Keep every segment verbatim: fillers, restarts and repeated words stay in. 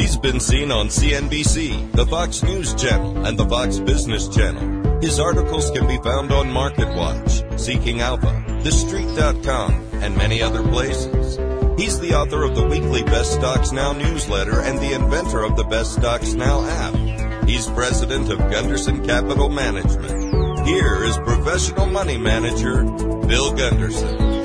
He's been seen on C N B C, the Fox News Channel, and the Fox Business Channel. His articles can be found on MarketWatch, Seeking Alpha, The Street dot com, and many other places. He's the author of the weekly Best Stocks Now newsletter and the inventor of the Best Stocks Now app. He's president of Gunderson Capital Management. Here is professional money manager, Bill Gunderson.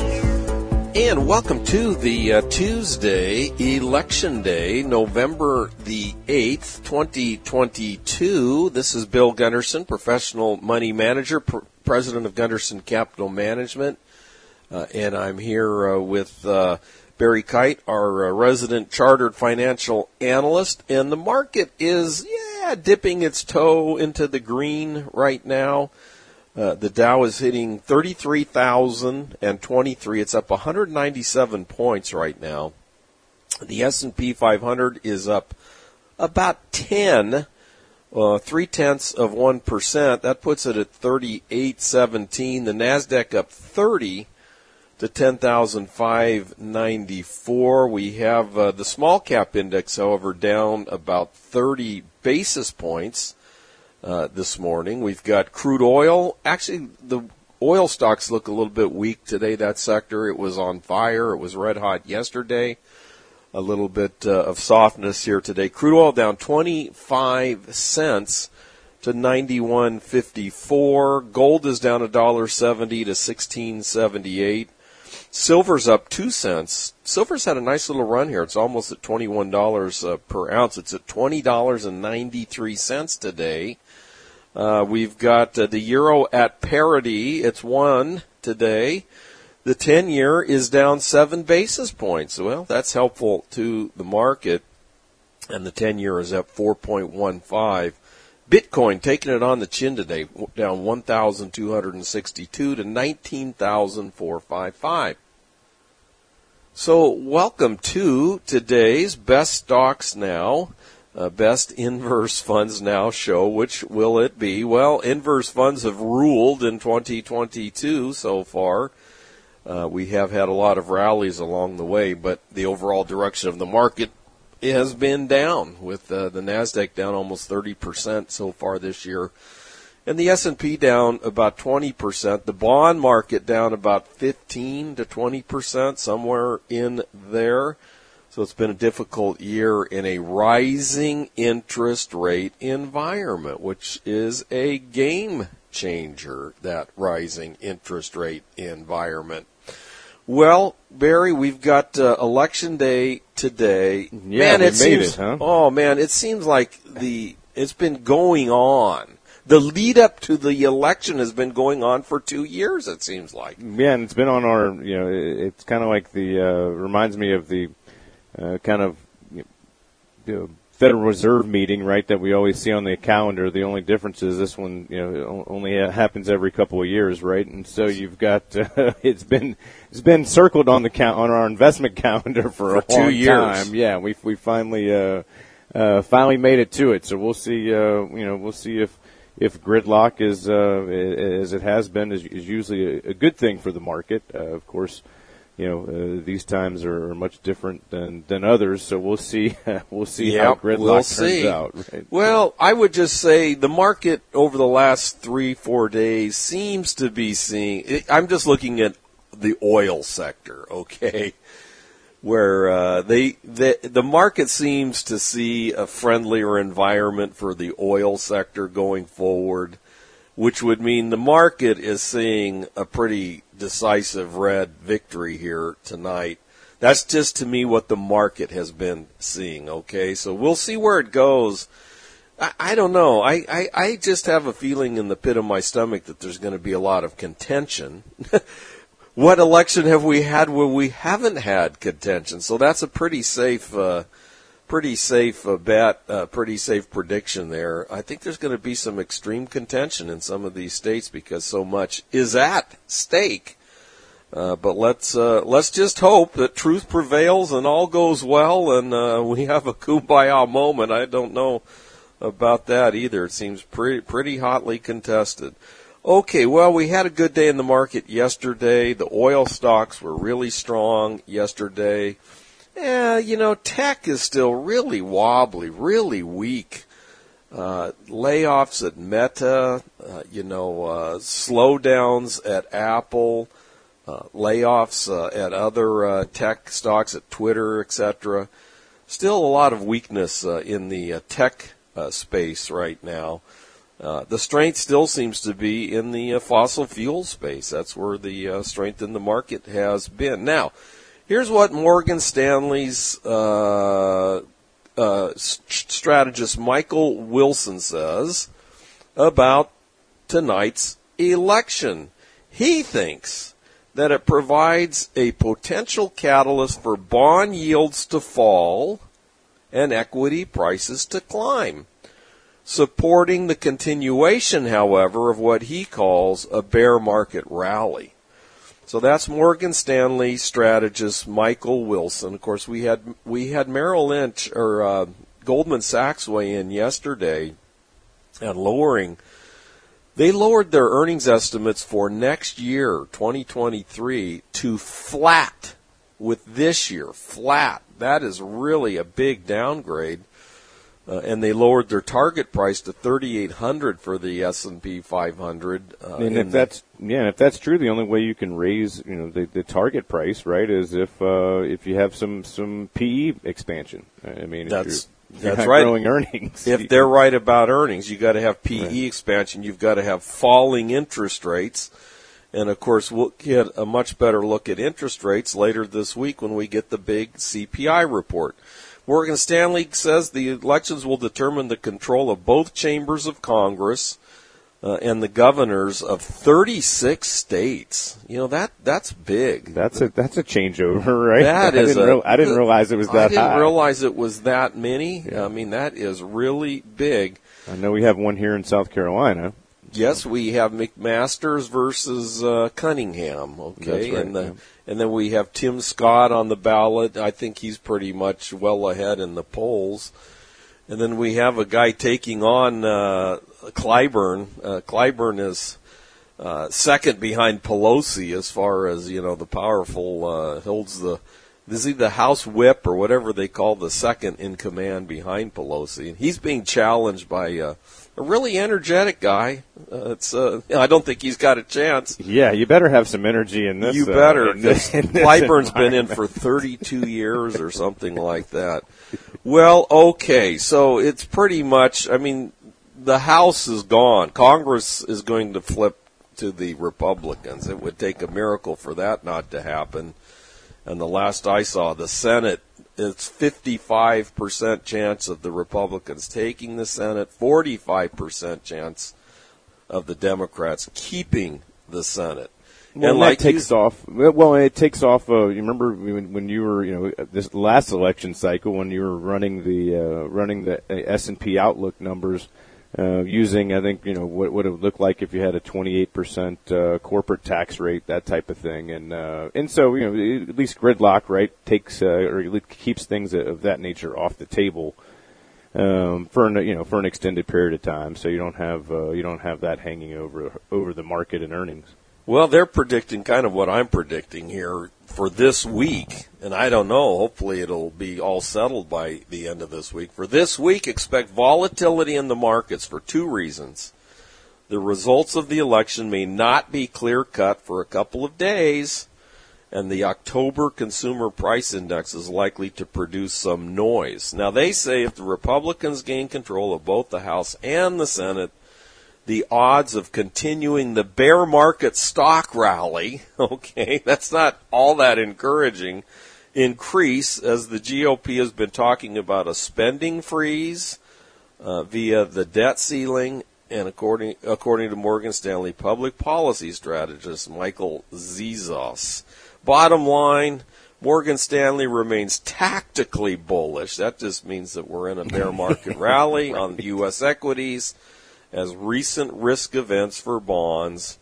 And welcome to the uh, Tuesday, Election Day, November the eighth, twenty twenty-two. This is Bill Gunderson, professional money manager, pr- president of Gunderson Capital Management. Uh, and I'm here uh, with uh, Barry Kite, our uh, resident chartered financial analyst. And the market is, yeah, dipping its toe into the green right now. Uh, the Dow is hitting thirty-three thousand twenty-three. It's up one hundred ninety-seven points right now. The S and P five hundred is up about ten, uh, three-tenths of one percent. That puts it at thirty-eight seventeen. The NASDAQ up thirty to ten thousand five hundred ninety-four. We have uh, the small cap index, however, down about thirty basis points. Uh, this morning. We've got crude oil. Actually, the oil stocks look a little bit weak today, that sector. It was on fire. It was red hot yesterday. A little bit uh, of softness here today. Crude oil down twenty-five cents to ninety-one fifty-four. Gold is down one dollar seventy to sixteen seventy-eight. Silver's up two cents. Silver's had a nice little run here. It's almost at twenty-one dollars uh, per ounce. It's at twenty dollars and ninety-three cents today. Uh, we've got uh, the euro at parity. It's one today. The ten-year is down seven basis points. Well, that's helpful to the market. And the ten-year is up four point one five. Bitcoin taking it on the chin today, down one thousand two hundred sixty-two to nineteen thousand four hundred fifty-five. So welcome to today's Best Stocks Now, uh, Best Inverse Funds Now show. Which will it be? Well, inverse funds have ruled in twenty twenty-two so far. Uh, we have had a lot of rallies along the way, but the overall direction of the market has been down, with uh, the NASDAQ down almost thirty percent so far this year, and the S and P down about twenty percent. The bond market down about fifteen to twenty percent, somewhere in there. So it's been a difficult year in a rising interest rate environment, which is a game changer, that rising interest rate environment. Well, Barry, we've got uh, Election Day today. Yeah, man, we it made seems, it, huh? Oh, man, it seems like the it's been going on. The lead up to the election has been going on for two years, it seems like. Yeah, and it's been on our, you know, it's kind of like the, uh, reminds me of the uh, kind of you know, Federal Reserve meeting, right, that we always see on the calendar. The only difference is this one, you know, only happens every couple of years, right? And so you've got uh, it's been it's been circled on the count on our investment calendar for, for a two long years. time. Yeah, we we finally uh, uh, finally made it to it. So we'll see. Uh, you know, we'll see if if gridlock is uh, as it has been is, is usually a, a good thing for the market. Uh, of course. You know, uh, these times are much different than, than others, so we'll see. we'll see yep, how gridlock we'll turns see. out. Right? Well, I would just say the market over the last three, four days seems to be seeing. I'm just looking at the oil sector, okay, where uh, they the the market seems to see a friendlier environment for the oil sector going forward, which would mean the market is seeing a pretty decisive red victory here tonight. That's just, to me, what the market has been seeing, okay? So we'll see where it goes. I, I don't know. I, I, I just have a feeling in the pit of my stomach that there's going to be a lot of contention. What election have we had where we haven't had contention? So that's a pretty safe uh, pretty safe uh, bet, uh, pretty safe prediction there. I think there's going to be some extreme contention in some of these states because so much is at stake. Uh, but let's uh, let's just hope that truth prevails and all goes well, and uh, we have a kumbaya moment. I don't know about that either. It seems pretty pretty hotly contested. Okay, well, we had a good day in the market yesterday. The oil stocks were really strong yesterday. Yeah, you know, tech is still really wobbly, really weak. Uh, layoffs at Meta, uh, you know, uh, slowdowns at Apple, uh, layoffs uh, at other uh, tech stocks, at Twitter, et cetera. Still a lot of weakness uh, in the uh, tech uh, space right now. Uh, the strength still seems to be in the uh, fossil fuel space. That's where the uh, strength in the market has been. Now, here's what Morgan Stanley's uh, uh, strategist Michael Wilson says about tonight's election. He thinks that it provides a potential catalyst for bond yields to fall and equity prices to climb, supporting the continuation, however, of what he calls a bear market rally. So that's Morgan Stanley strategist Michael Wilson. Of course, we had we had Merrill Lynch or uh, Goldman Sachs weigh in yesterday and lowering. They lowered their earnings estimates for next year, twenty twenty-three, to flat with this year. Flat. That is really a big downgrade. Uh, and they lowered their target price to thirty-eight hundred for the S and P five hundred. Uh, and if that's yeah, if that's true, the only way you can raise you know the, the target price, right, is if uh, if you have some some P E expansion. I mean, that's if you're, that's you're right. Growing earnings. If they're right about earnings, you got to have P E right. expansion. You've got to have falling interest rates, and of course, we'll get a much better look at interest rates later this week when we get the big C P I report. Morgan Stanley says the elections will determine the control of both chambers of Congress uh, and the governors of thirty-six states. You know, that that's big. That's a that's a changeover, right? That I is didn't a, real, I didn't realize it was that high. I didn't high. realize it was that many. Yeah. I mean, that is really big. I know we have one here in South Carolina. Yes, we have McMaster's versus uh, Cunningham, okay, Right, and the, yeah. and then we have Tim Scott on the ballot. I think he's pretty much well ahead in the polls, and then we have a guy taking on uh, Clyburn. Uh, Clyburn is uh, second behind Pelosi as far as you know the powerful uh, holds the. Is he the House Whip or whatever they call the second in command behind Pelosi? And he's being challenged by uh, a really energetic guy. Uh, it's uh, I don't think he's got a chance. Yeah, you better have some energy in this. You better. Uh, in this, in this Clyburn's been in for thirty-two years or something like that. Well, okay, so it's pretty much, I mean, the House is gone. Congress is going to flip to the Republicans. It would take a miracle for that not to happen. And the last I saw, the Senate, it's fifty-five percent chance of the Republicans taking the Senate, forty-five percent chance of the Democrats keeping the Senate. Well, and that like takes you, off. Well, it takes off. Uh, you remember when, when you were, you know, this last election cycle when you were running the uh, running the S and P Outlook numbers. Uh, using, I think, you know, what, what it would look like if you had a twenty-eight percent uh, corporate tax rate, that type of thing. And uh, and so, you know, at least gridlock, right, takes uh, or at least keeps things of that nature off the table um, for an, you know, for an extended period of time. So you don't have uh, you don't have that hanging over over the market and earnings. Well, they're predicting kind of what I'm predicting here for this week, and I don't know. Hopefully it'll be all settled by the end of this week. For this week, expect volatility in the markets for two reasons. The results of the election may not be clear-cut for a couple of days, and the October Consumer Price Index is likely to produce some noise. Now, they say if the Republicans gain control of both the House and the Senate, the odds of continuing the bear market stock rally, okay, that's not all that encouraging, increase as the G O P has been talking about a spending freeze uh, via the debt ceiling, and according according to Morgan Stanley public policy strategist Michael Zezos. Bottom line, Morgan Stanley remains tactically bullish. That just means that we're in a bear market rally on U S equities, as recent risk events for bonds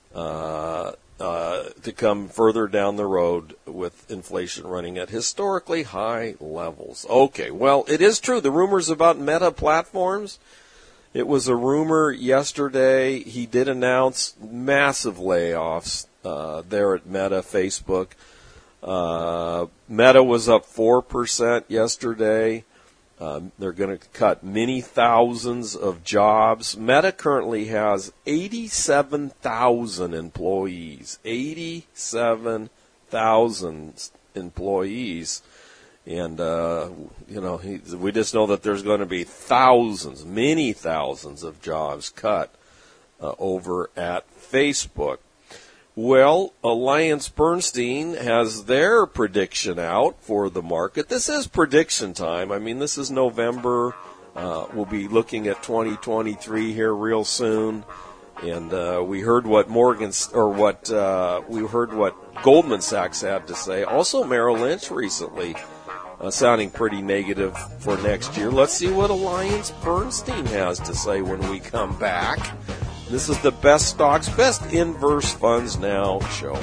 uh, uh, to come further down the road with inflation running at historically high levels. Okay, well, it is true. The rumors about Meta platforms, it was a rumor yesterday. He did announce massive layoffs uh, there at Meta, Facebook. Uh, Meta was up four percent yesterday. Um, they're going to cut many thousands of jobs. Meta currently has eighty-seven thousand employees. eighty-seven thousand employees. And, uh, you know, he, we just know that there's going to be thousands, many thousands of jobs cut uh, over at Facebook. Well, Alliance Bernstein has their prediction out for the market. This is prediction time. I mean, this is November. Uh, we'll be looking at twenty twenty-three here real soon. And uh, we heard what Morgan or what uh, we heard what Goldman Sachs had to say. Also, Merrill Lynch recently uh, sounding pretty negative for next year. Let's see what Alliance Bernstein has to say when we come back. This is the Best Stocks, Best Inverse Funds Now show.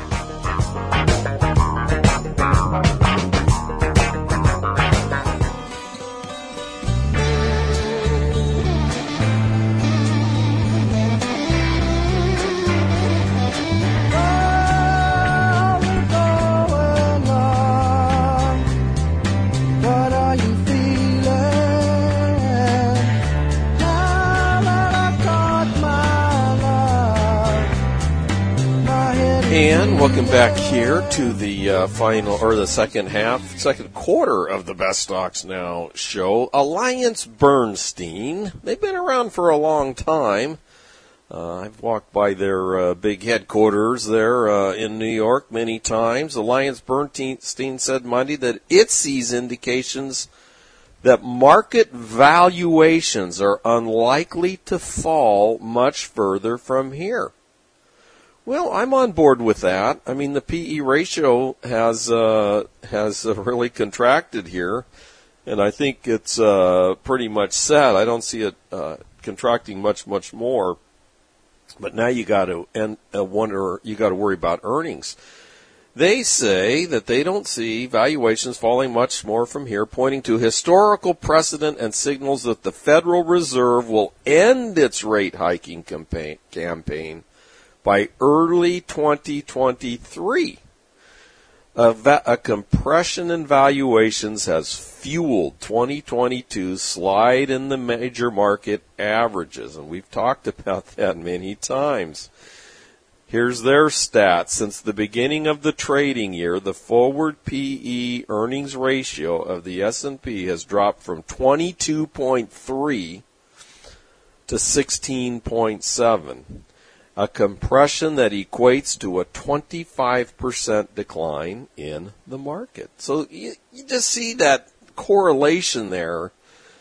And welcome back here to the uh, final, or the second half, second quarter of the Best Stocks Now show. Alliance Bernstein, they've been around for a long time. Uh, I've walked by their uh, big headquarters there uh, in New York many times. Alliance Bernstein said Monday that it sees indications that market valuations are unlikely to fall much further from here. Well, I'm on board with that. I mean, the P E ratio has uh, has uh, really contracted here, and I think it's uh, pretty much set. I don't see it uh, contracting much, much more. But now you got to and uh, wonder. You got to worry about earnings. They say that they don't see valuations falling much more from here, pointing to historical precedent and signals that the Federal Reserve will end its rate hiking campaign. campaign by early twenty twenty-three. A, va- a compression in valuations has fueled twenty twenty-two's slide in the major market averages, and we've talked about that many times. Here's their stats. Since the beginning of the trading year, the forward P E earnings ratio of the S and P has dropped from twenty-two point three to sixteen point seven. A compression that equates to a twenty-five percent decline in the market. So you, you just see that correlation there.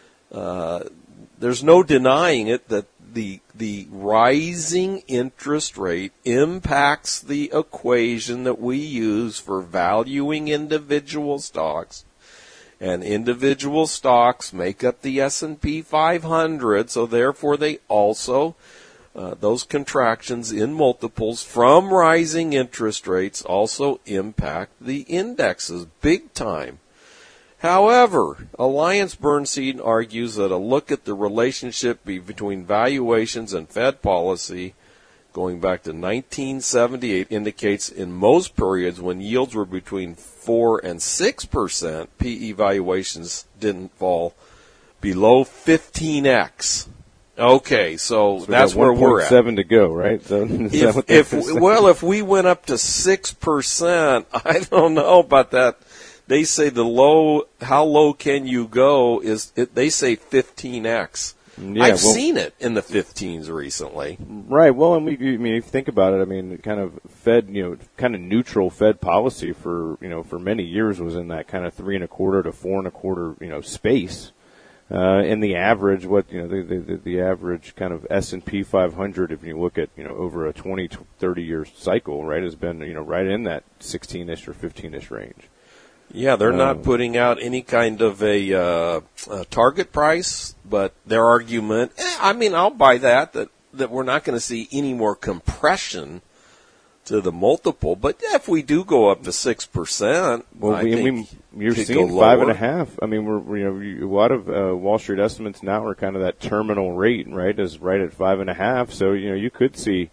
Uh, there's no denying it that the the rising interest rate impacts the equation that we use for valuing individual stocks. And individual stocks make up the S and P five hundred, so therefore they also Uh, those contractions in multiples from rising interest rates also impact the indexes big time. However, Alliance Bernstein argues that a look at the relationship between valuations and Fed policy going back to nineteen seventy-eight indicates in most periods when yields were between four and six percent, P E valuations didn't fall below fifteen x. Okay, so, so that's where we're at. Seven to go, right? So, if, if well, if we went up to six percent, I don't know about that. They say the low, how low can you go? Is it, they say fifteen x. Yeah, I've well, seen it in the fifteens recently. Right. Well, and we, I mean, if you think about it, I mean, kind of Fed, you know, kind of neutral Fed policy for, you know, for many years was in that kind of three and a quarter to four and a quarter, you know, space. Uh, and the average, what, you know, the, the, the average kind of S and P five hundred, if you look at, you know, over a twenty, thirty year cycle, right, has been, you know, right in that sixteen-ish or fifteen-ish range. Yeah, they're um, not putting out any kind of a, uh, a target price, but their argument, eh, I mean, I'll buy that, that, that we're not going to see any more compression to the multiple, but if we do go up to six percent, well, I we, think we, you're seeing five and a half. I mean, we're, you know, a lot of uh, Wall Street estimates now are kind of that terminal rate, right? Is right at five and a half. So you know, you could see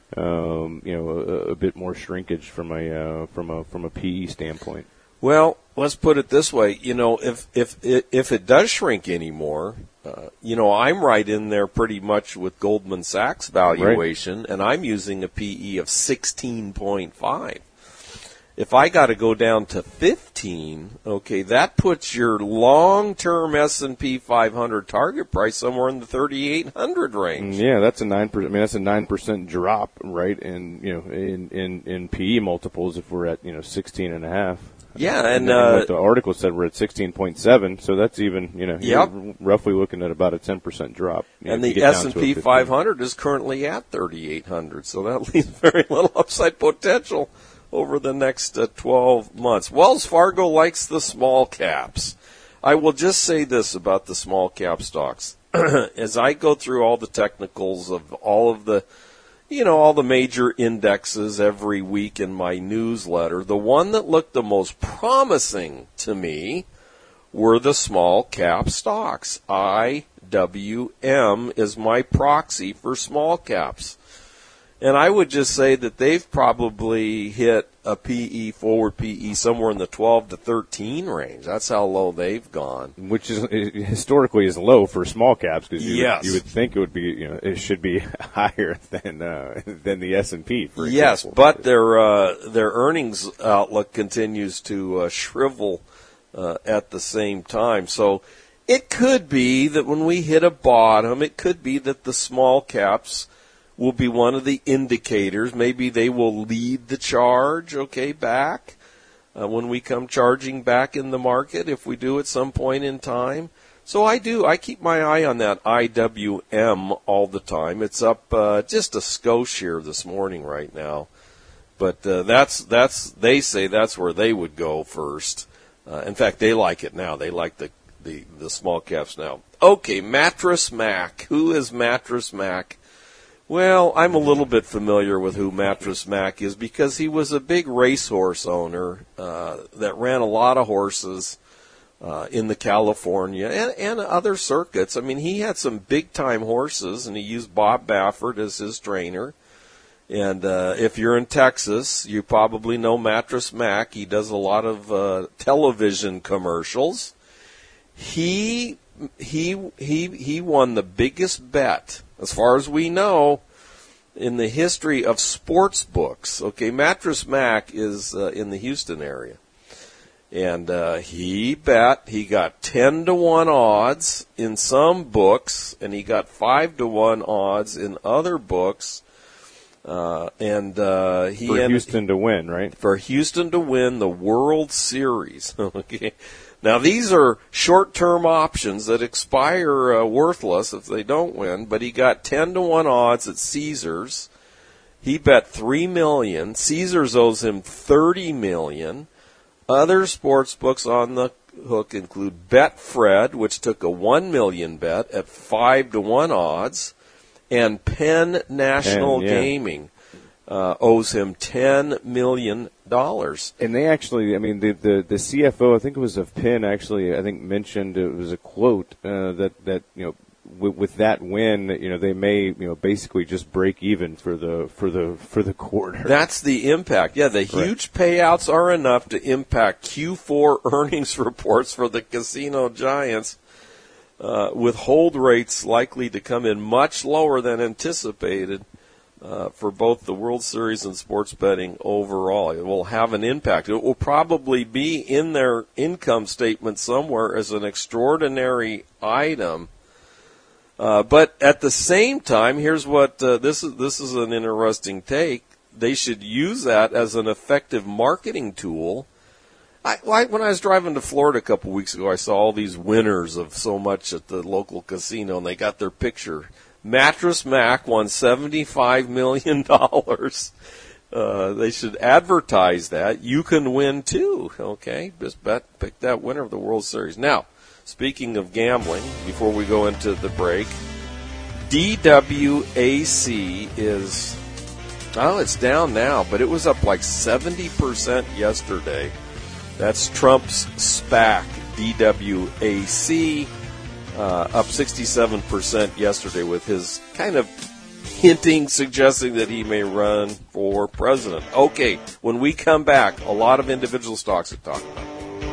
um, you know, a, a bit more shrinkage from a uh, from a from a P E standpoint. Well, let's put it this way. You know, if if if it does shrink anymore, uh, you know, I'm right in there pretty much with Goldman Sachs valuation, right. And I'm using a P E of sixteen point five. If I got to go down to fifteen, okay, that puts your long-term S and P five hundred target price somewhere in the thirty-eight hundred range. Yeah, that's a nine percent. I mean, that's a nine percent drop, right? And you know, in, in, in P E multiples, if we're at you know sixteen and a half. Yeah, and, and uh, what the article said we're at sixteen point seven, so that's even you know yep. you're roughly looking at about a ten percent drop. And know, the S and P five hundred is currently at thirty-eight hundred, so that leaves very little upside potential over the next uh, twelve months. Wells Fargo likes the small caps. I will just say this about the small cap stocks. As I go through all the technicals of all of the, you know, all the major indexes every week in my newsletter, the one that looked the most promising to me were the small cap stocks. I W M is my proxy for small caps. And I would just say that they've probably hit a P E, forward P E, somewhere in the twelve to thirteen range. That's how low they've gone. Which is historically is low for small caps, because you, yes. would, you would think it would be, you know, it should be higher than uh, than the S and P. For yes, example. but their uh, their earnings outlook continues to uh, shrivel uh, at the same time. So it could be that when we hit a bottom, it could be that the small caps will be one of the indicators. Maybe they will lead the charge, okay, back uh, when we come charging back in the market, if we do at some point in time. So I do. I keep my eye on that I W M all the time. It's up uh, just a skosh here this morning right now. But uh, that's, that's, they say that's where they would go first. Uh, in fact, they like it now. They like the, the, the small caps now. Okay, Mattress Mac. Who is Mattress Mac? Well, I'm a little bit familiar with who Mattress Mac is because he was a big racehorse owner uh, that ran a lot of horses uh, in the California and, and other circuits. I mean, he had some big-time horses, and he used Bob Baffert as his trainer. And uh, if you're in Texas, you probably know Mattress Mac. He does a lot of uh, television commercials. He he he he won the biggest bet, as far as we know, in the history of sports books. Okay, Mattress Mac is uh, in the Houston area. And uh, he bet, he got ten to one odds in some books, and he got five to one odds in other books. Uh, and uh, he For ended, Houston to win, right? For Houston to win the World Series. Okay. Now, these are short-term options that expire uh, worthless if they don't win, but he got ten to one odds at Caesars. He bet three million dollars. Caesars owes him thirty million dollars. Other sports books on the hook include Betfred, which took a one million dollars bet at five to one odds, and Penn National Penn, yeah. Gaming uh, owes him ten million dollars. And they actually, I mean, the, the, the C F O, I think it was of Penn, actually, I think mentioned, it was a quote uh, that, that, you know, w- with that win, you know, they may, you know, basically just break even for the, for the, for the quarter. That's the impact. Yeah, the huge right. payouts are enough to impact Q four earnings reports for the casino giants, uh, with hold rates likely to come in much lower than anticipated. Uh, for both the World Series and sports betting overall. It will have an impact. It will probably be in their income statement somewhere as an extraordinary item. Uh, but at the same time, here's what, uh, this is, this is an interesting take. They should use that as an effective marketing tool. I, like when I was driving to Florida a couple weeks ago, I saw all these winners of so much at the local casino, and they got their picture. Mattress Mac won seventy-five million dollars. Uh, they should advertise that. You can win too, okay? Just bet, pick that winner of the World Series. Now, speaking of gambling, before we go into the break, D W A C is, oh, it's down now, but it was up like seventy percent yesterday. That's Trump's SPAC, D W A C. Uh, up sixty-seven percent yesterday with his kind of hinting, suggesting that he may run for president. Okay, when we come back, a lot of individual stocks to talk about.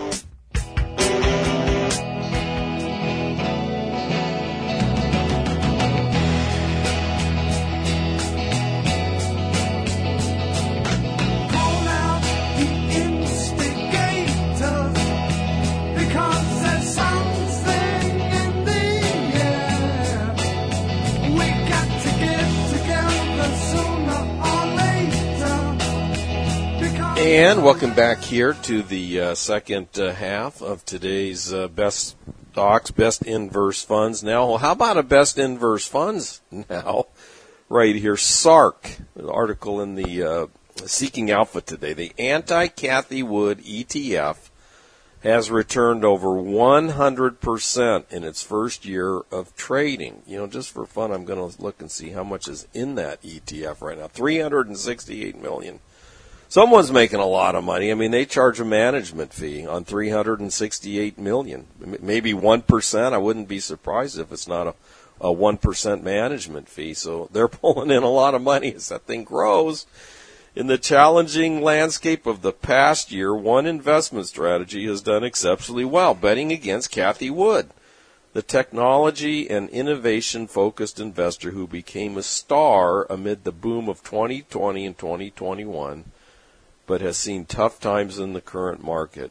And welcome back here to the uh, second uh, half of today's uh, best stocks, best inverse funds. Now, how about a best inverse funds now? Right here, S A R K, an article in the uh, Seeking Alpha today. The anti-Cathie Wood E T F has returned over one hundred percent in its first year of trading. You know, just for fun, I'm going to look and see how much is in that E T F right now. three hundred sixty-eight million dollars. Someone's making a lot of money. I mean, they charge a management fee on three hundred sixty-eight million dollars. Maybe one percent. I wouldn't be surprised if it's not a, a one percent management fee. So they're pulling in a lot of money as that thing grows. In the challenging landscape of the past year, one investment strategy has done exceptionally well, betting against Cathie Wood, the technology and innovation-focused investor who became a star amid the boom of twenty twenty and twenty twenty-one. But has seen tough times in the current market.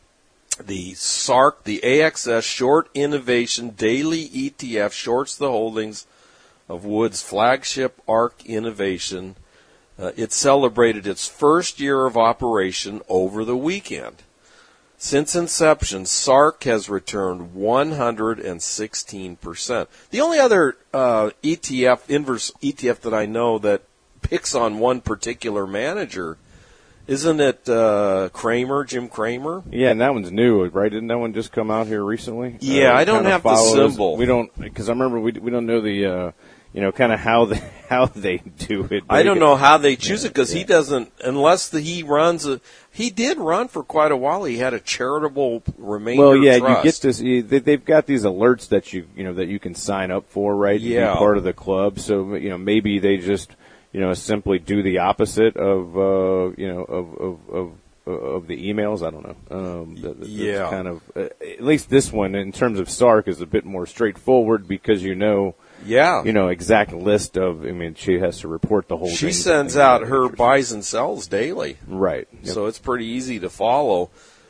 The S A R K, the A X S Short Innovation Daily E T F, shorts the holdings of Wood's flagship ARK Innovation. Uh, it celebrated its first year of operation over the weekend. Since inception, S A R K has returned one hundred sixteen percent. The only other uh, E T F, inverse E T F that I know that picks on one particular manager, isn't it uh, Cramer, Jim Cramer? Yeah, and that one's new, right? Didn't that one just come out here recently? Yeah, uh, I don't have the symbol. We don't, because I remember we we don't know the, uh, you know, kind of how they how they do it. I don't know how they choose yeah, it because yeah. he doesn't, unless the, he runs a. He did run for quite a while. He had a charitable remainder. Well, yeah, trust. you get this. You, they, they've got these alerts that you you know that you can sign up for, right? Yeah, to be part of the club. So you know maybe they just. You know, simply do the opposite of, uh, you know, of, of, of, of the emails. I don't know. Um, that, that's yeah. kind of, uh, at least this one in terms of S A R K is a bit more straightforward because you know, yeah, you know, exact list of, I mean, she has to report the whole she thing. She sends out her buys and sells daily. Right. Yep. So it's pretty easy to follow.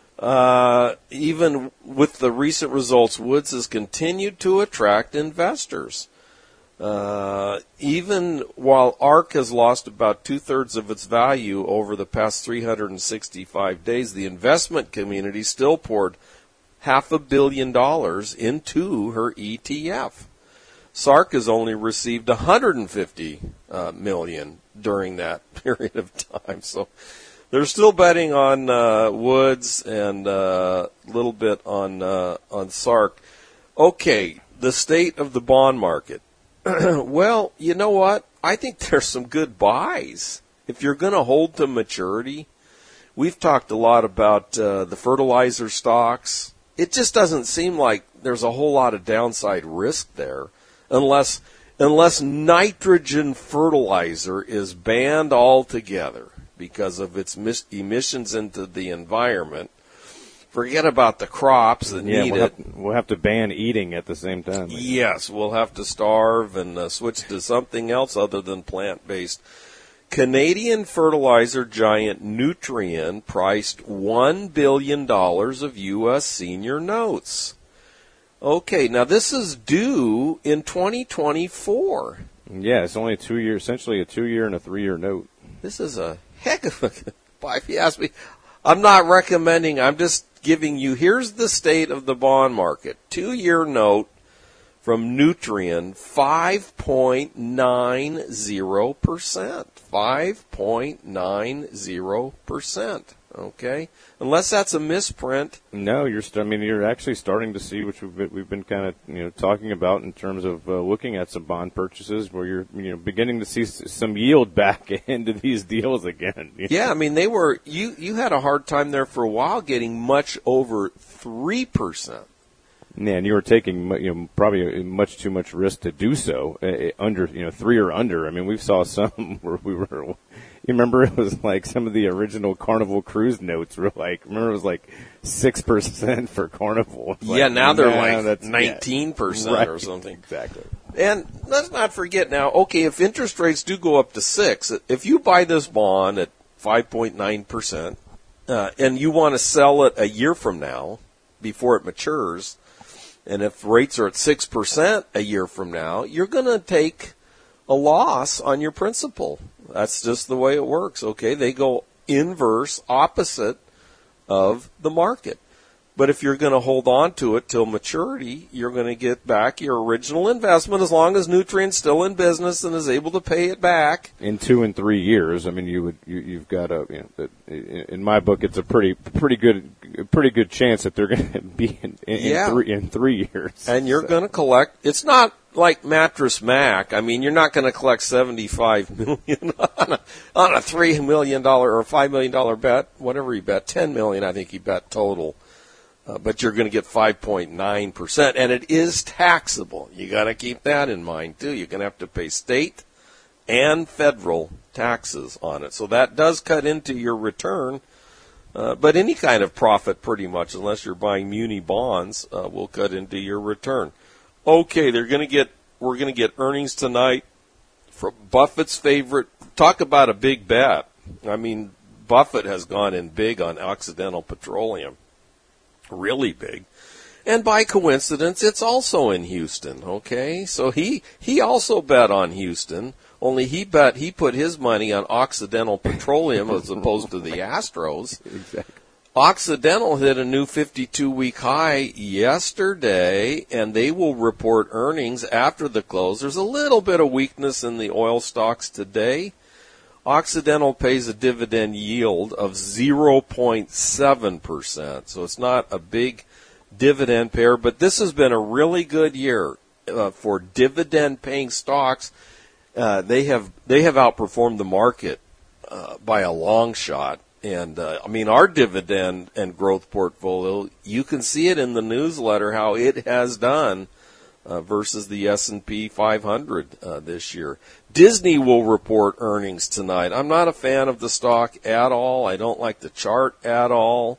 Uh, even with the recent results, Woods has continued to attract investors. Uh, even while ARK has lost about two-thirds of its value over the past three hundred sixty-five days, the investment community still poured half a billion dollars into her E T F. S A R K has only received one hundred fifty uh, million during that period of time. So they're still betting on uh, Woods and a uh, little bit on uh, on S A R K. Okay, the state of the bond market. Well, you know what? I think there's some good buys. If you're going to hold to maturity, we've talked a lot about uh, the fertilizer stocks. It just doesn't seem like there's a whole lot of downside risk there unless unless nitrogen fertilizer is banned altogether because of its mis- emissions into the environment. Forget about the crops that yeah, need we'll it. Have, we'll have to ban eating at the same time. Yes, we'll have to starve and uh, switch to something else other than plant-based. Canadian fertilizer giant Nutrien priced one billion dollars of U S senior notes. Okay, now this is due in twenty twenty-four. Yeah, it's only a two-year, essentially a two-year and a three-year note. This is a heck of a buy. If you ask me, I'm not recommending, I'm just giving you, here's the state of the bond market. Two-year note from Nutrien, five point nine zero percent. five point nine zero percent. Okay? Unless that's a misprint. No, you're. St- I mean, you're actually starting to see, which we've been, we've been kind of you know talking about in terms of uh, looking at some bond purchases, where you're you know beginning to see s- some yield back into these deals again. Yeah, I mean they were. You you had a hard time there for a while getting much over three percent. Yeah, and you were taking you know probably much too much risk to do so uh, under you know three or under. I mean, we saw some where we were. You remember it was like some of the original Carnival Cruise notes were like. Remember it was like six percent for Carnival. Like, yeah, now they're nah, like nineteen yeah, percent right, or something. Exactly. And let's not forget now. Okay, if interest rates do go up to six, if you buy this bond at five point nine percent, uh, and you want to sell it a year from now before it matures. And if rates are at six percent a year from now, you're going to take a loss on your principal. That's just the way it works, okay? They go inverse, opposite of the market. But if you're going to hold on to it till maturity, you're going to get back your original investment as long as Nutrien's still in business and is able to pay it back. In two and three years, I mean, you would you, you've got a. You know, in my book, it's a pretty pretty good pretty good chance that they're going to be in, in, yeah. in three in three years. And you're so. going to collect. It's not like Mattress Mac. I mean, you're not going to collect seventy-five million on a, on a three million dollar or five million dollar bet, whatever he bet, ten million. I think he bet total. Uh, but you're going to get five point nine percent, and it is taxable. You got to keep that in mind too. You're going to have to pay state and federal taxes on it, so that does cut into your return. Uh, but any kind of profit, pretty much, unless you're buying muni bonds, uh, will cut into your return. Okay, they're going to get. We're going to get earnings tonight from Buffett's favorite. Talk about a big bet. I mean, Buffett has gone in big on Occidental Petroleum. Really big. And by coincidence, it's also in Houston, okay? So he, he also bet on Houston, only he bet, he put his money on Occidental Petroleum as opposed to the Astros. Exactly. Occidental hit a new fifty-two week high yesterday, and they will report earnings after the close. There's a little bit of weakness in the oil stocks today. Occidental pays a dividend yield of zero point seven percent, so it's not a big dividend payer, but this has been a really good year uh, for dividend-paying stocks. Uh, they have they have outperformed the market uh, by a long shot, and uh, I mean our dividend and growth portfolio. You can see it in the newsletter how it has done. Uh, versus the S and P five hundred uh, this year. Disney will report earnings tonight. I'm not a fan of the stock at all. I don't like the chart at all.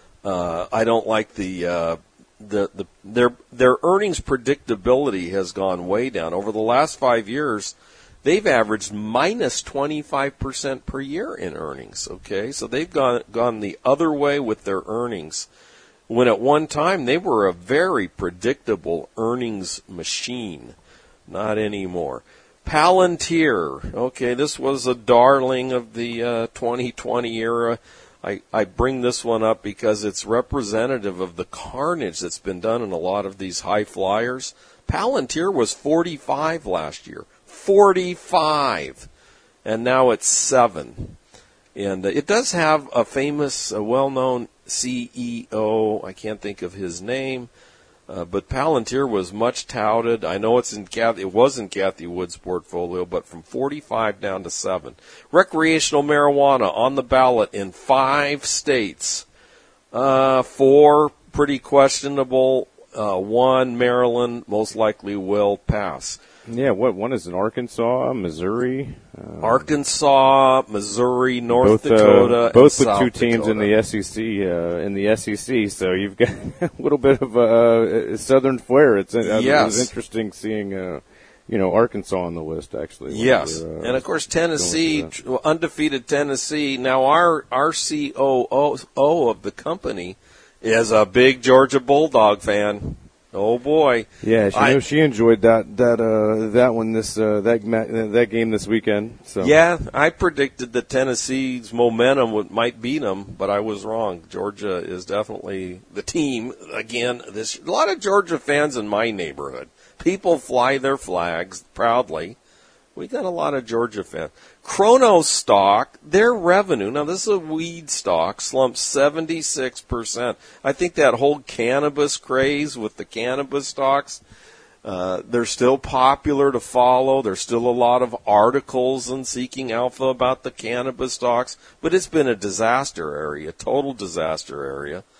Uh, I don't like the uh, the the their their earnings predictability has gone way down over the last five years. They've averaged minus twenty-five percent per year in earnings. Okay, so they've gone gone the other way with their earnings. When at one time they were a very predictable earnings machine. Not anymore. Palantir. Okay, this was a darling of the uh, twenty twenty era. I, I bring this one up because it's representative of the carnage that's been done in a lot of these high flyers. Palantir was forty-five last year. forty-five. And now it's seven. And uh, it does have a famous, uh, well-known C E O. I can't think of his name, uh, but Palantir was much touted. I know it's in Kathy, it was in Kathy Wood's portfolio, but from forty-five down to seven. Recreational marijuana on the ballot in five states. Uh, four pretty questionable. Uh, one, Maryland, most likely will pass. Yeah, what one is in Arkansas, Missouri, uh, Arkansas, Missouri, North both, Dakota, uh, both and with South two teams Dakota. in the S E C. Uh, in the S E C, so you've got a little bit of a uh, southern flair. It's uh, yes. It was interesting seeing, uh, you know, Arkansas on the list actually. Yes, uh, and of course Tennessee, undefeated Tennessee. Now our our C O O of the company is a big Georgia Bulldog fan. Oh boy! Yeah, she I, know she enjoyed that that uh, that one this uh, that that game this weekend. So yeah, I predicted that Tennessee's momentum would, might beat them, but I was wrong. Georgia is definitely the team again. This a lot of Georgia fans in my neighborhood. People fly their flags proudly. We got a lot of Georgia fans. Kronos stock, their revenue, now this is a weed stock, slumped seventy-six percent. I think that whole cannabis craze with the cannabis stocks, uh, they're still popular to follow. There's still a lot of articles in Seeking Alpha about the cannabis stocks, but it's been a disaster area, total disaster area.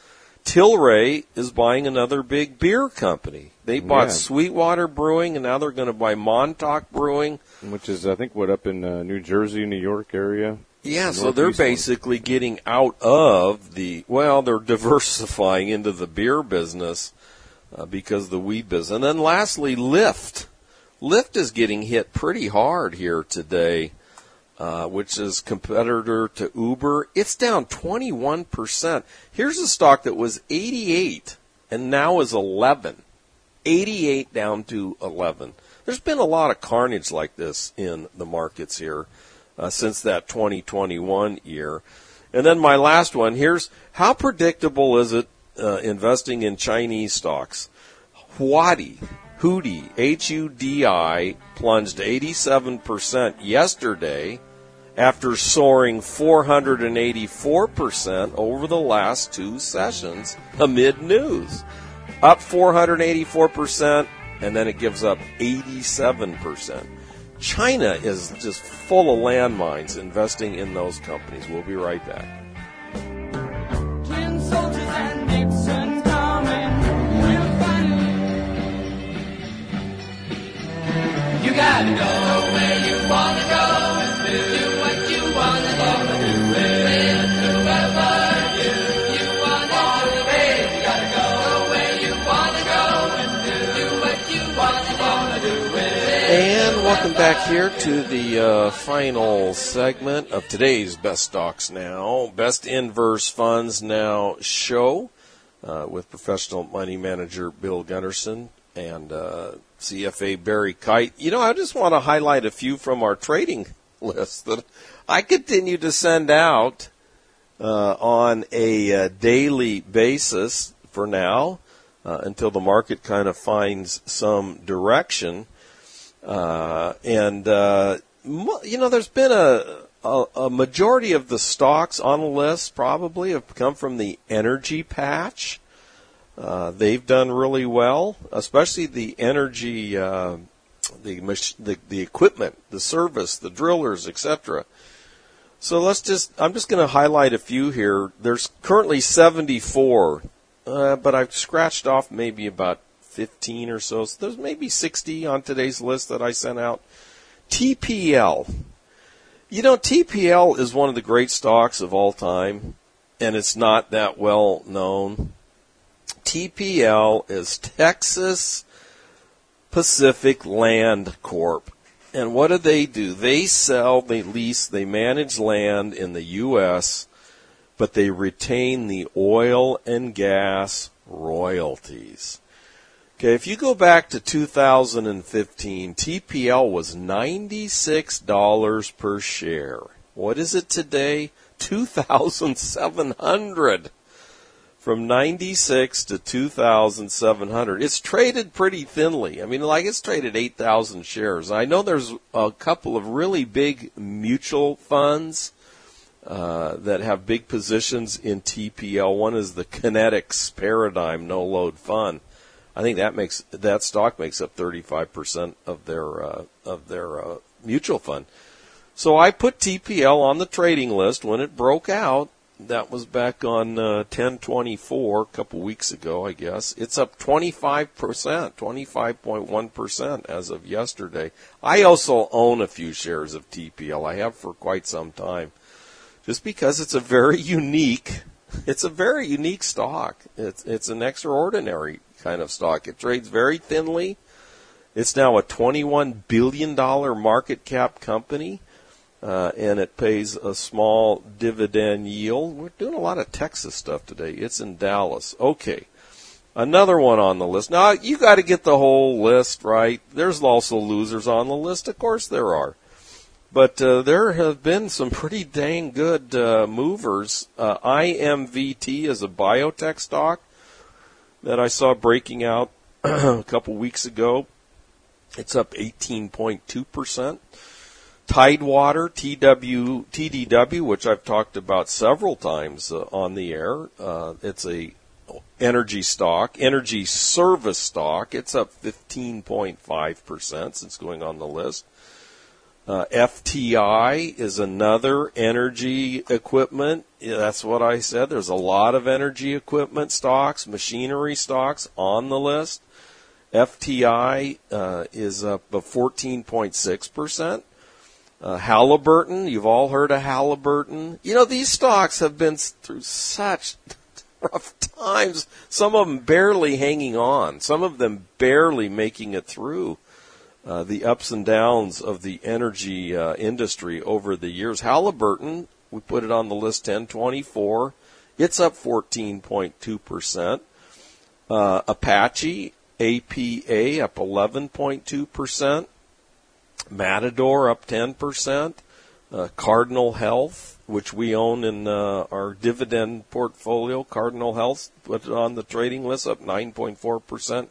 Tilray is buying another big beer company. They bought Yeah. Sweetwater Brewing, and now they're going to buy Montauk Brewing. Which is, I think, what, up in uh, New Jersey, New York area? Yeah, so Northeast they're one. basically getting out of the, well, they're diversifying into the beer business uh, because of the weed business. And then lastly, Lyft. Lyft is getting hit pretty hard here today, uh, which is competitor to Uber. It's down twenty-one percent. Here's a stock that was eighty-eight and now is eleven. eighty-eight down to eleven. There's been a lot of carnage like this in the markets here uh, since that twenty twenty-one year. And then my last one, here's how predictable is it uh, investing in Chinese stocks? Huadi, Hudi, H U D I, plunged eighty-seven percent yesterday after soaring four hundred eighty-four percent over the last two sessions amid news. Up four hundred eighty-four percent, and then it gives up eighty-seven percent. China is just full of landmines investing in those companies. We'll be right back. Twin soldiers and Nixon coming. We'll find you. You gotta go where you wanna go and do what you wanna do. With whoever you, you wanna be. You gotta go where you wanna go and do what you wanna do. And welcome back here to the uh, final segment of today's Best Stocks Now, Best Inverse Funds Now show uh, with professional money manager Bill Gunderson and uh, C F A Barry Kite. You know, I just want to highlight a few from our trading list that I continue to send out uh, on a uh, daily basis for now uh, until the market kind of finds some direction. Uh, and, uh, you know, there's been a, a, a majority of the stocks on the list probably have come from the energy patch. Uh, they've done really well, especially the energy, uh, the, mach- the, the equipment, the service, the drillers, et cetera. So let's just, I'm just going to highlight a few here. There's currently seventy-four, uh, but I've scratched off maybe about fifteen or so. So there's maybe sixty on today's list that I sent out. T P L. You know, T P L is one of the great stocks of all time, and it's not that well known. T P L is Texas Pacific Land Corp. And what do they do? They sell, they lease, they manage land in the U S, but they retain the oil and gas royalties. Okay, if you go back to two thousand fifteen, T P L was ninety-six dollars per share. What is it today? two thousand seven hundred dollars. From ninety-six to two thousand seven hundred. It's traded pretty thinly. I mean, like it's traded eight thousand shares. I know there's a couple of really big mutual funds uh, that have big positions in T P L. One is the Kinetics Paradigm No Load Fund. I think that makes that stock makes up thirty-five percent of their uh, of their uh, mutual fund. So I put T P L on the trading list when it broke out. That was back on uh, ten twenty-four, a couple weeks ago, I guess. It's up twenty-five percent, twenty-five point one percent as of yesterday. I also own a few shares of T P L. I have for quite some time, just because it's a very unique, it's a very unique stock. It's it's an extraordinary kind of stock. It trades very thinly. It's now a twenty-one billion dollars market cap company. Uh, and it pays a small dividend yield. We're doing a lot of Texas stuff today. It's in Dallas. Okay. Another one on the list. Now, you got to get the whole list, right? There's also losers on the list. Of course there are. But uh, there have been some pretty dang good uh, movers. Uh, I M V T is a biotech stock that I saw breaking out a couple weeks ago. It's up eighteen point two percent. Tidewater, T W, T D W, which I've talked about several times uh, on the air. Uh, it's a energy stock, energy service stock. It's up fifteen point five percent since going on the list. Uh, F T I is another energy equipment. Yeah, that's what I said. There's a lot of energy equipment stocks, machinery stocks on the list. F T I uh, is up fourteen point six percent. Uh, Halliburton, you've all heard of Halliburton. You know, these stocks have been through such rough times. Some of them barely hanging on. Some of them barely making it through uh, the ups and downs of the energy uh, industry over the years. Halliburton, we put it on the list ten twenty-four. It's up fourteen point two percent. Uh, Apache, A P A, up eleven point two percent. Matador, up ten percent. Uh, Cardinal Health, which we own in uh, our dividend portfolio, Cardinal Health, put it on the trading list, up nine point four percent.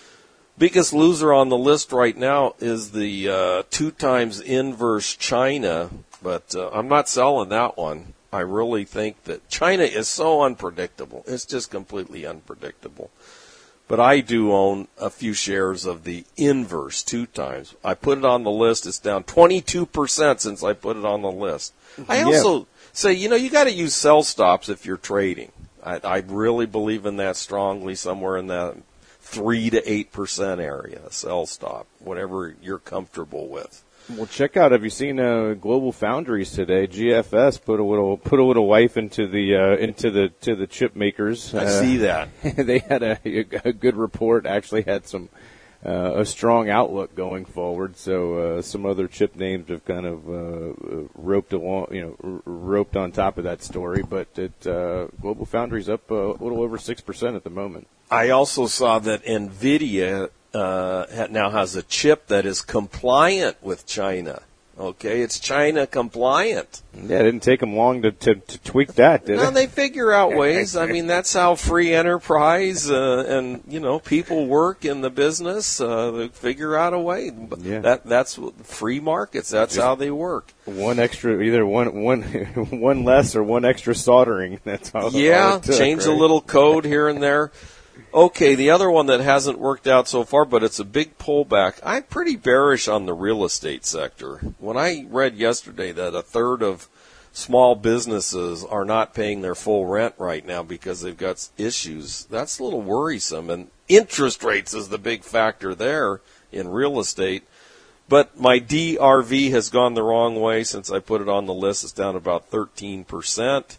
Biggest loser on the list right now is the uh, two times inverse China, but uh, I'm not selling that one. I really think that China is so unpredictable. It's just completely unpredictable. But I do own a few shares of the inverse two times. I put it on the list. It's down twenty-two percent since I put it on the list. I also yeah. say, you know, you got to use sell stops if you're trading. I, I really believe in that strongly, somewhere in that three to eight percent area, sell stop, whatever you're comfortable with. Well, check out. Have you seen uh, Global Foundries today? G F S put a little put a little wife into the uh, into the to the chip makers. I uh, see that. They had a, a good report. Actually, had some uh, a strong outlook going forward. So uh, some other chip names have kind of uh, roped along, you know, r- roped on top of that story. But it, uh, Global Foundries up a little over six percent at the moment. I also saw that NVIDIA uh, now has a chip that is compliant with China. Okay, it's China compliant. Yeah, it didn't take them long to, to, to tweak that, did no, it? They figure out ways. I mean, that's how free enterprise uh, and, you know, people work in the business. Uh, they figure out a way. Yeah. That That's free markets. That's Just how they work. One extra, either one one one less or one extra soldering. That's how. Yeah, all it took, change right? a little code here and there. Okay, the other one that hasn't worked out so far, but it's a big pullback. I'm pretty bearish on the real estate sector. When I read yesterday that a third of small businesses are not paying their full rent right now because they've got issues, that's a little worrisome. And interest rates is the big factor there in real estate. But my D R V has gone the wrong way since I put it on the list. It's down about thirteen percent.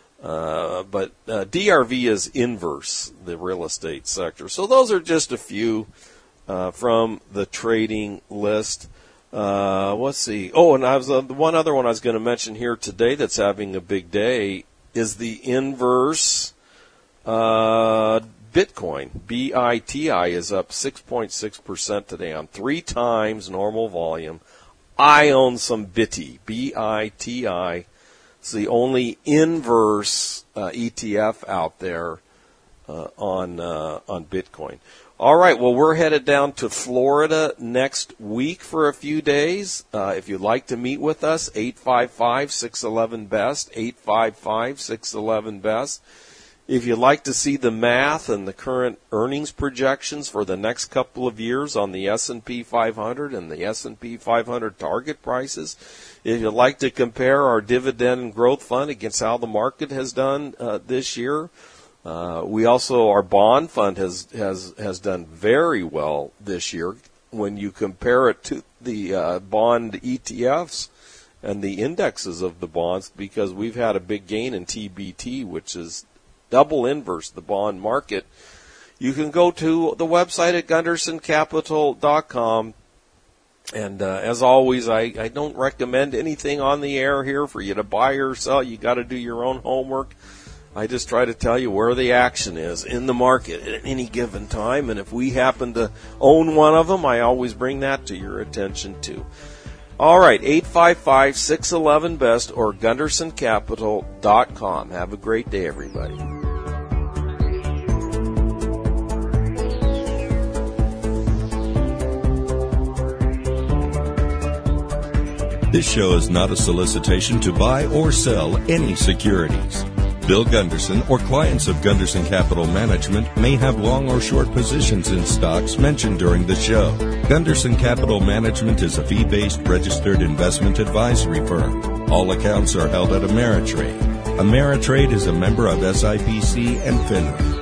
Uh, but uh, D R V is inverse, the real estate sector. So those are just a few uh, from the trading list. Uh, let's see. Oh, and I was uh, one other one I was going to mention here today that's having a big day is the inverse uh, Bitcoin. B I T I is up six point six percent today on three times normal volume. I own some Bitty, B I T I. It's the only inverse uh, E T F out there uh, on uh, on Bitcoin. All right, well, we're headed down to Florida next week for a few days. Uh, if you'd like to meet with us, eight five five, six one one, B E S T, eight five five, six one one, B E S T. If you'd like to see the math and the current earnings projections for the next couple of years on the S and P five hundred and the S and P five hundred target prices, if you'd like to compare our dividend and growth fund against how the market has done uh, this year, uh, we also, our bond fund has, has, has done very well this year when you compare it to the uh, bond E T Fs and the indexes of the bonds, because we've had a big gain in T B T, which is double inverse the bond market. You can go to the website at gunderson capital dot com. And uh, as always, I, I don't recommend anything on the air here for you to buy or sell. You got to do your own homework. I just try to tell you where the action is in the market at any given time. And if we happen to own one of them, I always bring that to your attention too. All right, eight five five, six one one, B E S T or gunderson capital dot com. Have a great day, everybody. This show is not a solicitation to buy or sell any securities. Bill Gunderson or clients of Gunderson Capital Management may have long or short positions in stocks mentioned during the show. Gunderson Capital Management is a fee-based registered investment advisory firm. All accounts are held at Ameritrade. Ameritrade is a member of S I P C and FINRA.